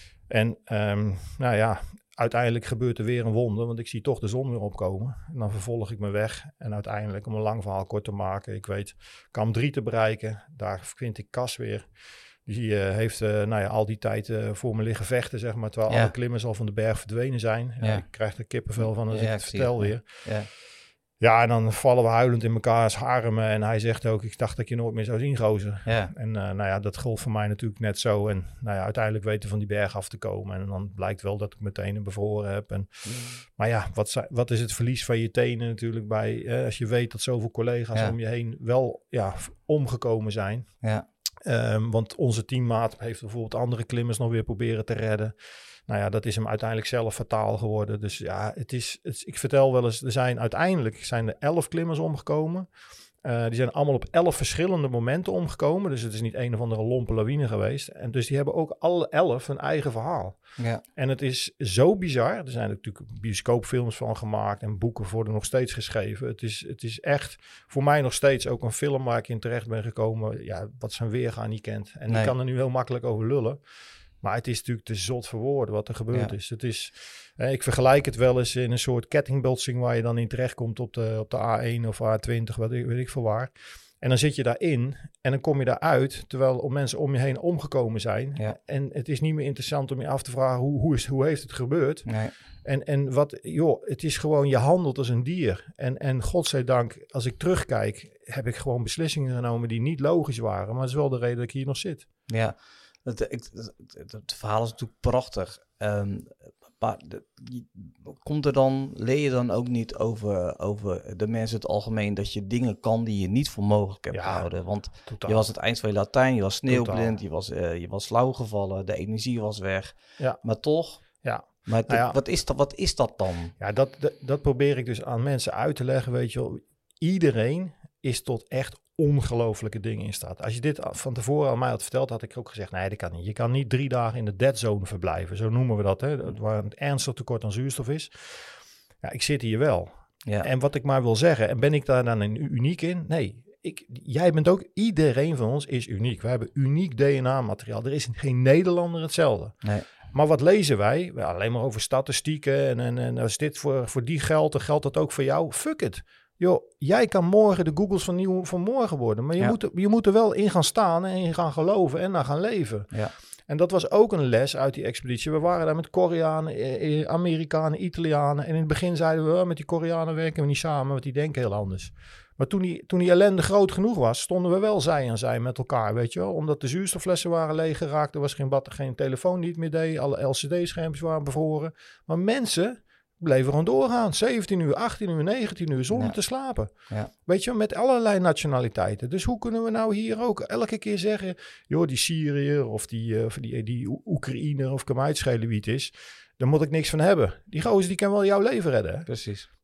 En um, nou ja, uiteindelijk gebeurt er weer een wonder. Want ik zie toch de zon weer opkomen. En dan vervolg ik me weg. En uiteindelijk, om een lang verhaal kort te maken. Ik weet kamp drie te bereiken. Daar vind ik Cas weer. Die uh, heeft uh, nou ja, al die tijd uh, voor me liggen vechten, zeg maar. Terwijl ja. alle klimmers al van de berg verdwenen zijn. Ja. Ja, ik krijg er kippenvel van als ja, ik het vertel weer. Ja. Ja, en dan vallen we huilend in mekaars armen. En hij zegt ook, ik dacht dat je nooit meer zou zien, gozer. Ja. En uh, nou ja, dat gold voor mij natuurlijk net zo. En nou ja, uiteindelijk weten van die berg af te komen. En dan blijkt wel dat ik mijn tenen bevroren heb. En, mm. Maar ja, wat, wat is het verlies van je tenen natuurlijk bij... Eh, als je weet dat zoveel collega's ja. om je heen wel ja, omgekomen zijn. Ja. Um, want onze teammaat heeft bijvoorbeeld andere klimmers nog weer proberen te redden. Nou ja, dat is hem uiteindelijk zelf fataal geworden. Dus ja, het is, het, ik vertel wel eens, er zijn uiteindelijk zijn er elf klimmers omgekomen. Uh, die zijn allemaal op elf verschillende momenten omgekomen. Dus het is niet een of andere lompe lawine geweest. En dus die hebben ook alle elf een eigen verhaal. Ja. En het is zo bizar. Er zijn natuurlijk bioscoopfilms van gemaakt en boeken worden nog steeds geschreven. Het is, het is echt voor mij nog steeds ook een film waar ik in terecht ben gekomen. Ja, wat zijn weerga niet kent. En nee. Ik kan er nu heel makkelijk over lullen. Maar het is natuurlijk te zot voor woorden wat er gebeurd ja. is. Het is eh, ik vergelijk het wel eens in een soort kettingbotsing waar je dan in terechtkomt op de, op de A één of A twintig, wat weet ik veel waar. En dan zit je daarin en dan kom je daaruit terwijl mensen om je heen omgekomen zijn. Ja. En het is niet meer interessant om je af te vragen hoe, hoe, is, hoe heeft het gebeurd. Nee. En, en wat, joh, het is gewoon, je handelt als een dier. En, en godzijdank, als ik terugkijk, heb ik gewoon beslissingen genomen die niet logisch waren. Maar dat is wel de reden dat ik hier nog zit. Ja. Het, het, het, het verhaal is natuurlijk prachtig. Um, maar de, je, komt er dan, leer je dan ook niet over, over de mensen in het algemeen dat je dingen kan die je niet voor mogelijk hebt ja, gehouden? Want totaal. Je was het eind van je Latijn, je was sneeuwblind, je was, uh, je was flauw gevallen, de energie was weg. Ja. Maar toch, ja. Maar nou ja. wat, is dat, wat is dat dan? Ja, dat, dat, dat probeer ik dus aan mensen uit te leggen, weet je wel. Iedereen is tot echt ongelooflijke dingen in staat. Als je dit van tevoren aan mij had verteld, had ik ook gezegd, nee, dat kan niet. Je kan niet drie dagen in de dead zone verblijven. Zo noemen we dat, hè, waar een ernstig tekort aan zuurstof is. Ja, ik zit hier wel. Ja. En wat ik maar wil zeggen, en ben ik daar dan een uniek in? Nee, ik, jij bent ook, iedereen van ons is uniek. We hebben uniek D N A-materiaal. Er is geen Nederlander hetzelfde. Nee. Maar wat lezen wij? Alleen maar over statistieken en, en, en als dit voor, voor die geldt, dan geldt dat ook voor jou. Fuck it. Joh, jij kan morgen de Googles van, nieuw, van morgen worden. Maar je, ja. moet, je moet er wel in gaan staan en in gaan geloven en naar gaan leven. Ja. En dat was ook een les uit die expeditie. We waren daar met Koreanen, Amerikanen, Italianen. En in het begin zeiden we, met die Koreanen werken we niet samen, want die denken heel anders. Maar toen die, toen die ellende groot genoeg was, stonden we wel zij aan zij met elkaar, weet je wel. Omdat de zuurstofflessen waren leeg geraakt. Er was geen, bad, geen telefoon die het meer deed. Alle L C D-schermpjes waren bevroren. Maar mensen bleven gewoon doorgaan. zeventien uur, achttien uur, negentien uur zonder ja. te slapen. Ja. Weet je, met allerlei nationaliteiten. Dus hoe kunnen we nou hier ook elke keer zeggen, joh, die Syriër of die, of die, die Oekraïner of kan mij uitschelen wie het is. Daar moet ik niks van hebben. Die gozer die kan wel jouw leven redden. Hè? Precies.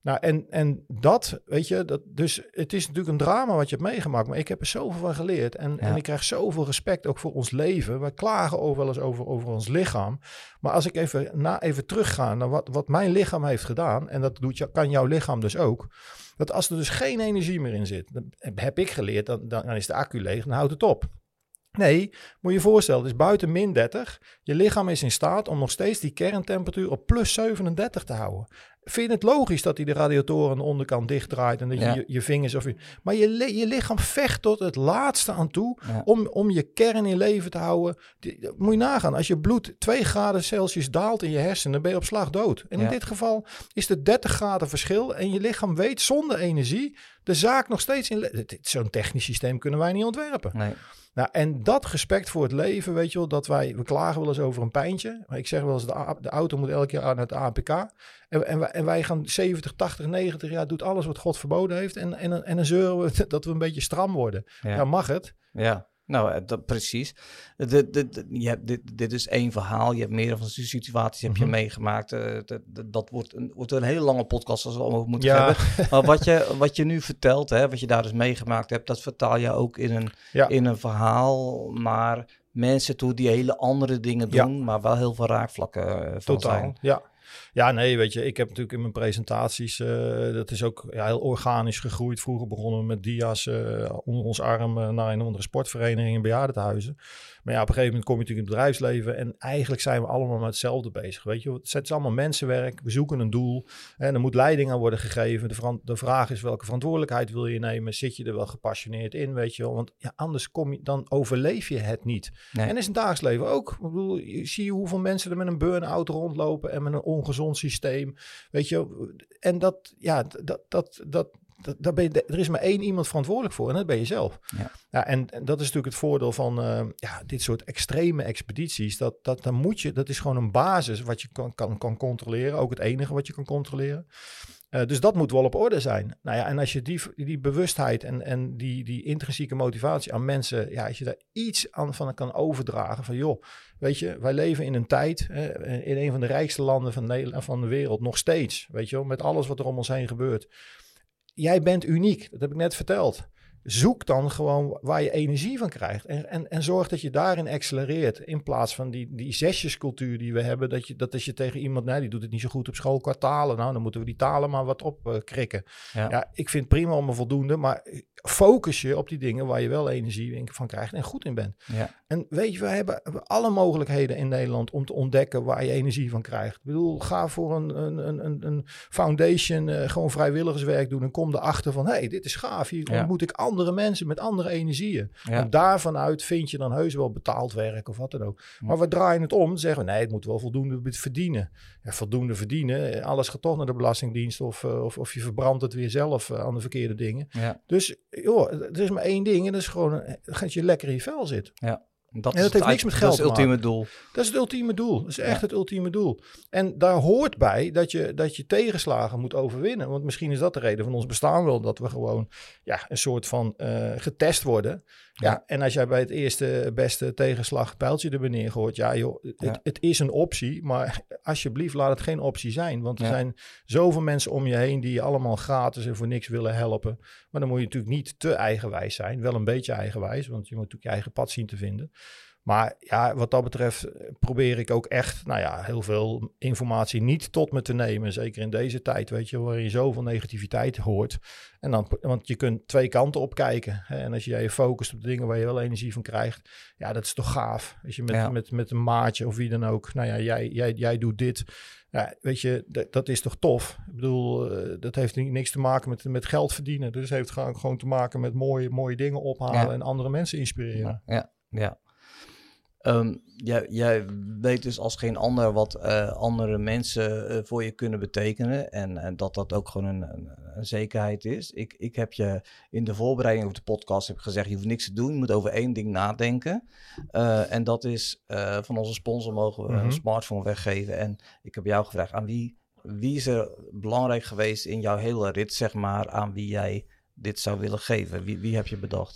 Nou, en, en dat, weet je, dat, dus het is natuurlijk een drama wat je hebt meegemaakt, maar ik heb er zoveel van geleerd. En, ja. en ik krijg zoveel respect ook voor ons leven. Wij klagen ook wel eens over, over ons lichaam. Maar als ik even, na, even terugga naar wat, wat mijn lichaam heeft gedaan, en dat doet, kan jouw lichaam dus ook, dat als er dus geen energie meer in zit, dan heb ik geleerd, dan, dan is de accu leeg, dan houdt het op. Nee, moet je je voorstellen, het is buiten min dertig. Je lichaam is in staat om nog steeds die kerntemperatuur op plus zevenendertig te houden. Vind je het logisch dat hij de radiatoren aan de onderkant dichtdraait en dat ja. je, je vingers of je... Maar je, je lichaam vecht tot het laatste aan toe ja. om, om je kern in leven te houden. Die, moet je nagaan, als je bloed twee graden Celsius daalt in je hersenen, dan ben je op slag dood. En ja. in dit geval is het dertig graden verschil en je lichaam weet zonder energie de zaak nog steeds in... Le- Zo'n technisch systeem kunnen wij niet ontwerpen. Nee. Nou, en dat respect voor het leven, weet je wel, dat wij, we klagen wel eens over een pijntje. Maar ik zeg wel eens, de, de auto moet elke keer aan het A P K. En, en, wij, en wij gaan zeventig, tachtig, negentig jaar, doet alles wat God verboden heeft. En, en, en dan zeuren we dat we een beetje stram worden. Ja, ja mag het. Ja. Nou, dat, precies. De, de, de, je hebt, dit, dit is één verhaal. Je hebt meerdere van die situaties heb mm-hmm. je meegemaakt. Uh, dat, dat wordt een, wordt een hele lange podcast als we allemaal moeten ja. hebben. Maar wat je, wat je nu vertelt, hè, wat je daar dus meegemaakt hebt, dat vertaal je ook in een, ja. in een verhaal. Maar mensen toe die hele andere dingen doen, ja. maar wel heel veel raakvlakken uh, van Totaal, zijn. Ja. Ja, nee, weet je, ik heb natuurlijk in mijn presentaties, uh, dat is ook ja, heel organisch gegroeid. Vroeger begonnen we met dia's uh, onder ons arm uh, naar een andere sportvereniging en bejaardentehuizen. Maar ja, op een gegeven moment kom je natuurlijk in het bedrijfsleven en eigenlijk zijn we allemaal met hetzelfde bezig, weet je. Het is allemaal mensenwerk, we zoeken een doel en er moet leiding aan worden gegeven. De, verant- de vraag is, welke verantwoordelijkheid wil je nemen? Zit je er wel gepassioneerd in, weet je wel? Want ja, anders kom je, dan overleef je het niet. Nee. En is in het dagelijks leven ook. Ik bedoel, je zie je hoeveel mensen er met een burn-out rondlopen en met een ongezond systeem, weet je. En dat, ja, dat, dat, dat, dat, dat ben je, er is maar één iemand verantwoordelijk voor en dat ben je zelf. Ja. Ja, en, en dat is natuurlijk het voordeel van uh, ja, dit soort extreme expedities. Dat, dat, dan moet je, dat is gewoon een basis wat je kan, kan, kan controleren. Ook het enige wat je kan controleren. Uh, dus dat moet wel op orde zijn. Nou ja, en als je die, die bewustheid en, en die, die intrinsieke motivatie aan mensen, ja, als je daar iets aan van kan overdragen, van joh, weet je, wij leven in een tijd, eh, in een van de rijkste landen van, Nederland, van de wereld, nog steeds, weet je wel, met alles wat er om ons heen gebeurt. Jij bent uniek, dat heb ik net verteld. Zoek dan gewoon waar je energie van krijgt. En, en, en zorg dat je daarin accelereert. In plaats van die, die zesjescultuur die we hebben. Dat, je, dat als je tegen iemand, nee, die doet het niet zo goed op school qua talen. Nou, dan moeten we die talen maar wat op uh, krikken. Ja. ja, ik vind het prima om een voldoende. Maar focus je op die dingen waar je wel energie van krijgt en goed in bent. Ja. En weet je, we hebben alle mogelijkheden in Nederland om te ontdekken waar je energie van krijgt. Ik bedoel, ga voor een, een, een, een foundation uh, gewoon vrijwilligerswerk doen. En kom erachter van, hé, hey, dit is gaaf. Hier ja. ontmoet ik andere mensen met andere energieën. Ja. En daarvan uit vind je dan heus wel betaald werk of wat dan ook. Ja. Maar we draaien het om. Zeggen we, nee, het moet wel voldoende verdienen. Ja, voldoende verdienen. Alles gaat toch naar de Belastingdienst of, uh, of, of je verbrandt het weer zelf uh, aan de verkeerde dingen. Ja. Dus joh, er is maar één ding en dat is gewoon uh, dat je lekker in je vel zit. Ja. Dat, en dat heeft niks met geld te maken. Dat is het ultieme doel. Dat is het ultieme doel. Dat is echt ja. het ultieme doel. En daar hoort bij dat je, dat je tegenslagen moet overwinnen. Want misschien is dat de reden van ons bestaan wel. Dat we gewoon ja, een soort van uh, getest worden. Ja. ja. En als jij bij het eerste beste tegenslag het pijltje er beneden gooit. Ja joh, het, ja. het is een optie. Maar alsjeblieft laat het geen optie zijn. Want er ja. zijn zoveel mensen om je heen die je allemaal gratis en voor niks willen helpen. Maar dan moet je natuurlijk niet te eigenwijs zijn. Wel een beetje eigenwijs. Want je moet natuurlijk je eigen pad zien te vinden. Maar ja, wat dat betreft probeer ik ook echt, nou ja, heel veel informatie niet tot me te nemen. Zeker in deze tijd, weet je, waarin je zoveel negativiteit hoort. En dan, want je kunt twee kanten op kijken. Hè? En als je je focust op de dingen waar je wel energie van krijgt, ja, dat is toch gaaf. Als je met, ja. met, met een maatje of wie dan ook, nou ja, jij, jij, jij doet dit. Ja, weet je, d- dat is toch tof? Ik bedoel, uh, dat heeft niks te maken met, met geld verdienen. Dus het heeft gewoon, gewoon te maken met mooie, mooie dingen ophalen ja. en andere mensen inspireren. Ja, ja. ja. Um, jij, jij weet dus als geen ander wat uh, andere mensen uh, voor je kunnen betekenen. En, en dat dat ook gewoon een, een, een zekerheid is. Ik, ik heb je in de voorbereiding op de podcast heb gezegd, je hoeft niks te doen. Je moet over één ding nadenken. Uh, en dat is, uh, van onze sponsor mogen we mm-hmm. een smartphone weggeven. En ik heb jou gevraagd, aan wie, wie is er belangrijk geweest in jouw hele rit, zeg maar, aan wie jij dit zou willen geven? Wie, wie heb je bedacht?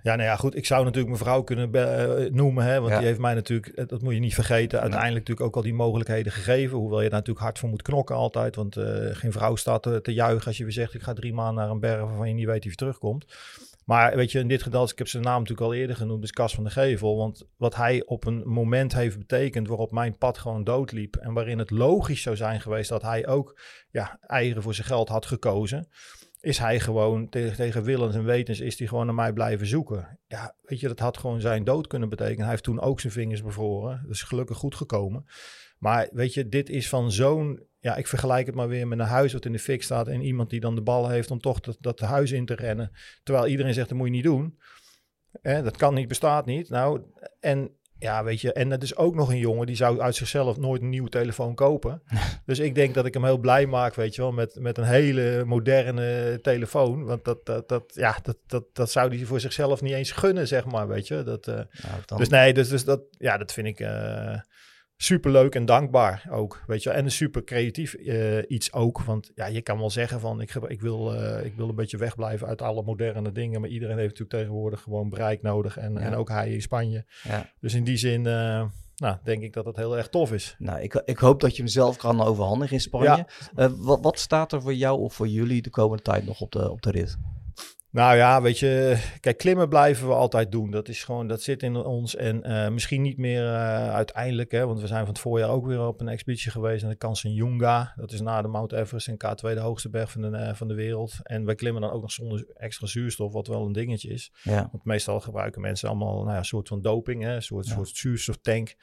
Ja, nou ja, goed. Ik zou natuurlijk mijn vrouw kunnen be- uh, noemen, hè, want ja. die heeft mij natuurlijk, dat moet je niet vergeten, uiteindelijk ja. natuurlijk ook al die mogelijkheden gegeven. Hoewel je daar natuurlijk hard voor moet knokken altijd, want uh, geen vrouw staat te, te juichen als je weer zegt, ik ga drie maanden naar een berg waarvan je niet weet of je terugkomt. Maar weet je, in dit geval, ik heb zijn naam natuurlijk al eerder genoemd, dus Cas van de Gevel. Want wat hij op een moment heeft betekend waarop mijn pad gewoon doodliep en waarin het logisch zou zijn geweest dat hij ook ja, eieren voor zijn geld had gekozen, is hij gewoon tegen, tegen willens en wetens is hij gewoon naar mij blijven zoeken. Ja, weet je, dat had gewoon zijn dood kunnen betekenen. Hij heeft toen ook zijn vingers bevroren. Dat is gelukkig goed gekomen. Maar weet je, dit is van zo'n... Ja, ik vergelijk het maar weer met een huis wat in de fik staat en iemand die dan de bal heeft om toch dat, dat huis in te rennen. Terwijl iedereen zegt, dat moet je niet doen. Eh, dat kan niet, bestaat niet. Nou, en... Ja, weet je, en dat is ook nog een jongen die zou uit zichzelf nooit een nieuwe telefoon kopen. Dus ik denk dat ik hem heel blij maak, weet je wel, met, met een hele moderne telefoon. Want dat, dat, dat, ja, dat, dat, dat zou hij voor zichzelf niet eens gunnen, zeg maar, weet je. Dat, uh, nou, dan... Dus nee, dus, dus dat, ja, dat vind ik uh, superleuk en dankbaar ook, weet je. En een super creatief uh, iets ook, want ja, je kan wel zeggen van, ik, ik, wil, uh, ik wil een beetje wegblijven uit alle moderne dingen, maar iedereen heeft natuurlijk tegenwoordig gewoon bereik nodig en, ja. en ook hij in Spanje. Ja. Dus in die zin, uh, nou, denk ik dat het heel erg tof is. Nou, ik, ik hoop dat je hem zelf kan overhandigen in Spanje. Ja. Uh, wat, wat staat er voor jou of voor jullie de komende tijd nog op de, op de rit? Nou ja, weet je, kijk, klimmen blijven we altijd doen. Dat is gewoon, dat zit in ons en uh, misschien niet meer uh, uiteindelijk, hè, want we zijn van het voorjaar ook weer op een expeditie geweest naar de Kanchenjunga. Dat is na de Mount Everest en K twee de hoogste berg van de, uh, van de wereld. En wij klimmen dan ook nog zonder extra zuurstof, wat wel een dingetje is. Ja. Want meestal gebruiken mensen allemaal nou ja, een soort van doping, hè, een soort, ja. soort zuurstoftank.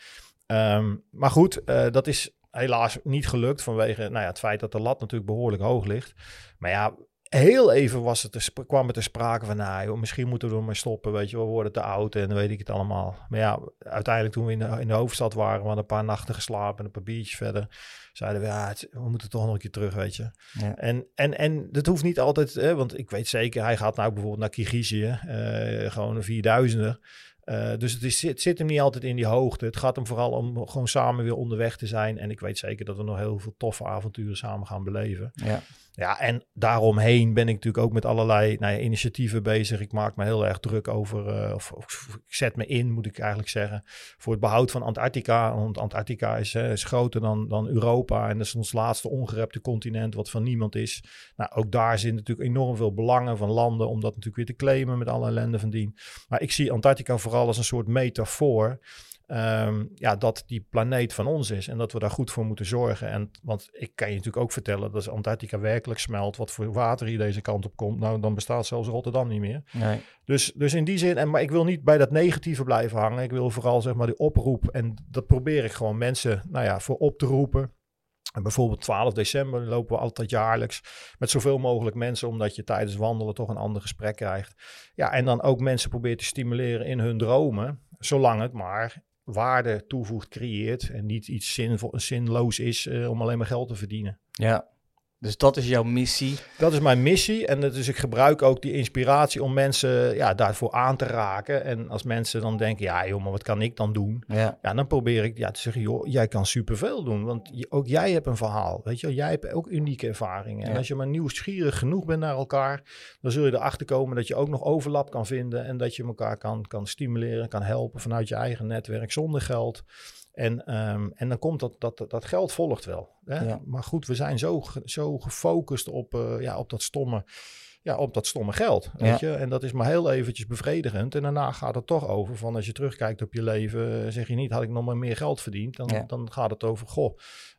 Um, maar goed, uh, dat is helaas niet gelukt vanwege nou ja, het feit dat de lat natuurlijk behoorlijk hoog ligt. Maar ja, heel even was het te, kwam het ter sprake van, nou joh, misschien moeten we er maar stoppen, weet je, we worden te oud en dan weet ik het allemaal. Maar ja, uiteindelijk toen we in de, in de hoofdstad waren, we hadden een paar nachten geslapen en een paar biertjes verder, zeiden we, ja, het, we moeten toch nog een keer terug, weet je. Ja. En, en, en dat hoeft niet altijd, hè, want ik weet zeker, hij gaat nou bijvoorbeeld naar Kirgizië, uh, gewoon een vierduizender. Uh, dus het, is, het zit hem niet altijd in die hoogte. Het gaat hem vooral om gewoon samen weer onderweg te zijn. En ik weet zeker dat we nog heel veel toffe avonturen samen gaan beleven. Ja, ja en daaromheen ben ik natuurlijk ook met allerlei nou ja, initiatieven bezig. Ik maak me heel erg druk over, uh, of, of ik zet me in, moet ik eigenlijk zeggen, voor het behoud van Antarctica. Want Antarctica is, hè, is groter dan, dan Europa. En dat is ons laatste ongerepte continent, wat van niemand is. Nou, ook daar zit natuurlijk enorm veel belangen van landen om dat natuurlijk weer te claimen met alle ellende van dien. Maar ik zie Antarctica vooral als een soort metafoor, um, ja, dat die planeet van ons is en dat we daar goed voor moeten zorgen. En, want ik kan je natuurlijk ook vertellen dat als Antarctica werkelijk smelt, wat voor water hier deze kant op komt, nou dan bestaat zelfs Rotterdam niet meer. Nee. Dus, dus in die zin, en, maar ik wil niet bij dat negatieve blijven hangen. Ik wil vooral zeg maar die oproep en dat probeer ik gewoon mensen, nou ja, voor op te roepen. En bijvoorbeeld twaalf december lopen we altijd jaarlijks met zoveel mogelijk mensen, omdat je tijdens wandelen toch een ander gesprek krijgt. Ja, en dan ook mensen probeert te stimuleren in hun dromen, zolang het maar waarde toevoegt, creëert en niet iets zinvol, zinloos is uh, om alleen maar geld te verdienen. Ja. Dus dat is jouw missie? Dat is mijn missie. En dus ik gebruik ook die inspiratie om mensen ja, daarvoor aan te raken. En als mensen dan denken, ja joh, maar wat kan ik dan doen? Ja, ja dan probeer ik ja, te zeggen, joh, jij kan superveel doen. Want je, ook jij hebt een verhaal, weet je. Jij hebt ook unieke ervaringen. En ja. als je maar nieuwsgierig genoeg bent naar elkaar, dan zul je erachter komen dat je ook nog overlap kan vinden. En dat je elkaar kan, kan stimuleren, kan helpen vanuit je eigen netwerk zonder geld. En, um, en dan komt dat, dat, dat geld volgt wel. Hè? Ja. Maar goed, we zijn zo, zo gefocust op, uh, ja, op, dat stomme, ja, op dat stomme geld. Weet ja. je? En dat is maar heel eventjes bevredigend. En daarna gaat het toch over van als je terugkijkt op je leven, zeg je niet, had ik nog maar meer geld verdiend. Dan, ja. dan gaat het over, goh,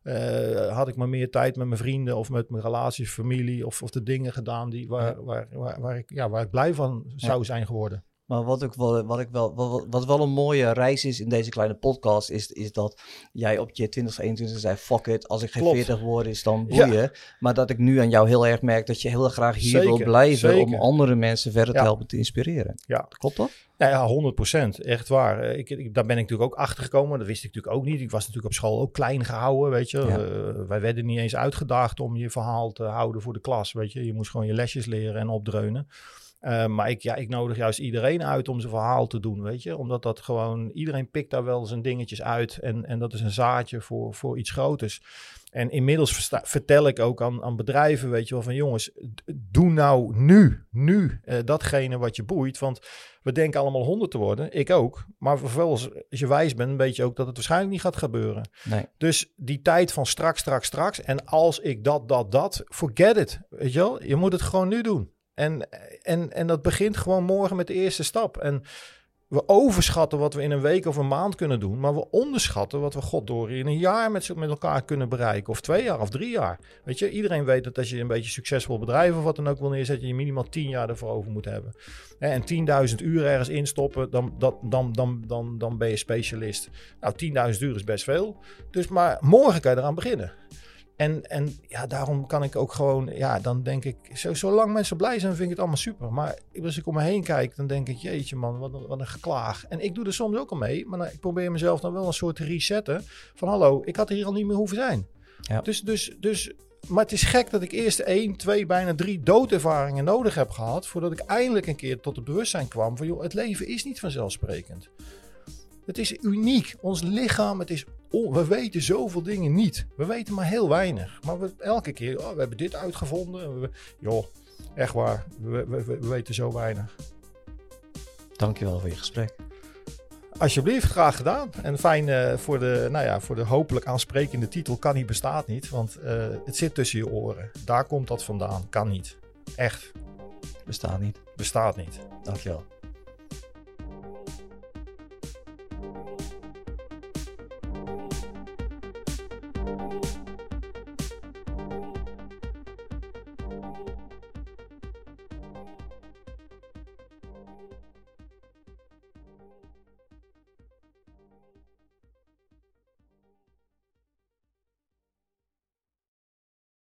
uh, had ik maar meer tijd met mijn vrienden of met mijn relaties, familie of, of de dingen gedaan die, waar, ja. waar, waar, waar, ik, ja, waar ik blij van zou ja. zijn geworden. Maar wat ik wel, wat ik wel, wat, wat wel een mooie reis is in deze kleine podcast, is, is dat jij op je twintigste, eenentwintigste zei, fuck it, als ik geen Klopt. veertig word is dan boeien. Ja. Maar dat ik nu aan jou heel erg merk dat je heel graag hier zeker, wil blijven zeker. om andere mensen verder te ja. helpen te inspireren. Ja. Klopt dat? Ja, ja, honderd procent. Echt waar. Ik, ik, daar ben ik natuurlijk ook achter gekomen. Dat wist ik natuurlijk ook niet. Ik was natuurlijk op school ook klein gehouden, weet je. Ja. Uh, wij werden niet eens uitgedaagd om je verhaal te houden voor de klas, weet je. Je moest gewoon je lesjes leren en opdreunen. Uh, maar ik, ja, ik nodig juist iedereen uit om zijn verhaal te doen, weet je. Omdat dat gewoon, iedereen pikt daar wel zijn dingetjes uit. En, en dat is een zaadje voor, voor iets groters. En inmiddels versta- vertel ik ook aan, aan bedrijven, weet je wel, van jongens, doe nou nu, nu uh, datgene wat je boeit. Want we denken allemaal honderd te worden, ik ook. Maar vervolgens, als je wijs bent, weet je ook dat het waarschijnlijk niet gaat gebeuren. Nee. Dus die tijd van straks, straks, straks. En als ik dat, dat, dat, forget it, weet je wel. Je moet het gewoon nu doen. En, en, en dat begint gewoon morgen met de eerste stap. En we overschatten wat we in een week of een maand kunnen doen. Maar we onderschatten wat we goddoor in een jaar met, met elkaar kunnen bereiken. Of twee jaar of drie jaar. Weet je, iedereen weet dat als je een beetje succesvol bedrijf of wat dan ook wil neerzetten, je minimaal tien jaar ervoor over moet hebben. En tienduizend uur ergens instoppen, dan, dat, dan, dan, dan, dan ben je specialist. Nou, tienduizend uur is best veel. Dus maar morgen kan je eraan beginnen. En, en ja, daarom kan ik ook gewoon, ja, dan denk ik, zo, zolang mensen blij zijn, vind ik het allemaal super. Maar als ik om me heen kijk, dan denk ik, jeetje man, wat een, wat een geklaag. En ik doe er soms ook al mee, maar dan, ik probeer mezelf dan wel een soort te resetten. Van hallo, ik had hier al niet meer hoeven zijn. Ja. Dus, dus, dus, maar het is gek dat ik eerst één, twee, bijna drie doodervaringen nodig heb gehad, voordat ik eindelijk een keer tot het bewustzijn kwam van, joh, het leven is niet vanzelfsprekend. Het is uniek. Ons lichaam, het is on- we weten zoveel dingen niet. We weten maar heel weinig. Maar we, elke keer, oh, we hebben dit uitgevonden. We, joh, echt waar. We, we, we weten zo weinig. Dankjewel voor je gesprek. Alsjeblieft, graag gedaan. En fijn uh, voor, de, nou ja, voor de hopelijk aansprekende titel kan niet, bestaat niet. Want uh, het zit tussen je oren. Daar komt dat vandaan. Kan niet. Echt. Bestaat niet. Bestaat niet. Dankjewel.